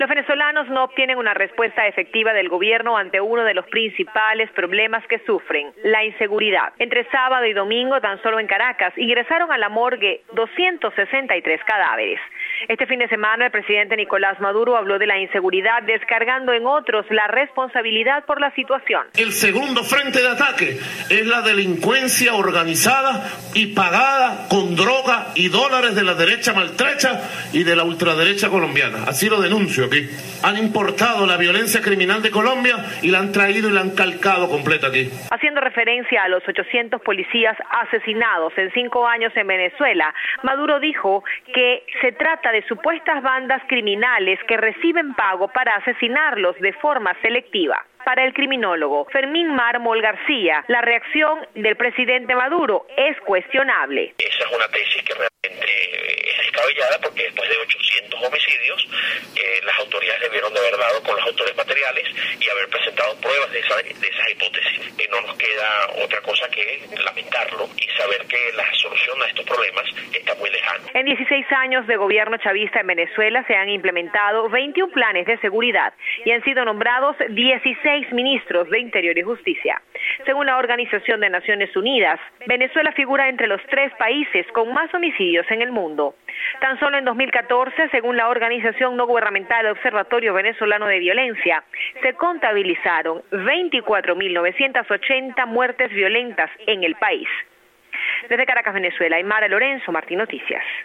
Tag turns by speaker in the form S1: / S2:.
S1: Los venezolanos no obtienen una respuesta efectiva del gobierno ante uno de los principales problemas que sufren, la inseguridad. Entre sábado y domingo, tan solo en Caracas, ingresaron a la morgue 263 cadáveres. Este fin de semana, el presidente Nicolás Maduro habló de la inseguridad, descargando en otros la responsabilidad por la situación.
S2: El segundo frente de ataque es la delincuencia organizada y pagada con droga y dólares de la derecha maltrecha y de la ultraderecha colombiana. Así lo denuncio aquí. Han importado la violencia criminal de Colombia y la han traído y la han calcado completa aquí.
S1: Haciendo referencia a los 800 policías asesinados en 5 años en Venezuela, Maduro dijo que se trata de supuestas bandas criminales que reciben pago para asesinarlos de forma selectiva. Para el criminólogo Fermín Mármol García, la reacción del presidente Maduro es cuestionable.
S3: Esa es una tesis que realmente es descabellada porque después de 800 homicidios, las autoridades debieron de haber dado con los autores materiales y haber presentado pruebas de esas hipótesis. No nos queda otra cosa que lamentarlo y saber que la solución a estos problemas está muy lejana.
S1: En 16 años de gobierno chavista en Venezuela se han implementado 21 planes de seguridad y han sido nombrados 16 ministros de Interior y Justicia. Según la Organización de Naciones Unidas, Venezuela figura entre los 3 países con más homicidios en el mundo. Tan solo en 2014, según la organización no gubernamental Observatorio Venezolano de Violencia, se contabilizaron 24.980 muertes violentas en el país. Desde Caracas, Venezuela, Aymara Lorenzo, Martín Noticias.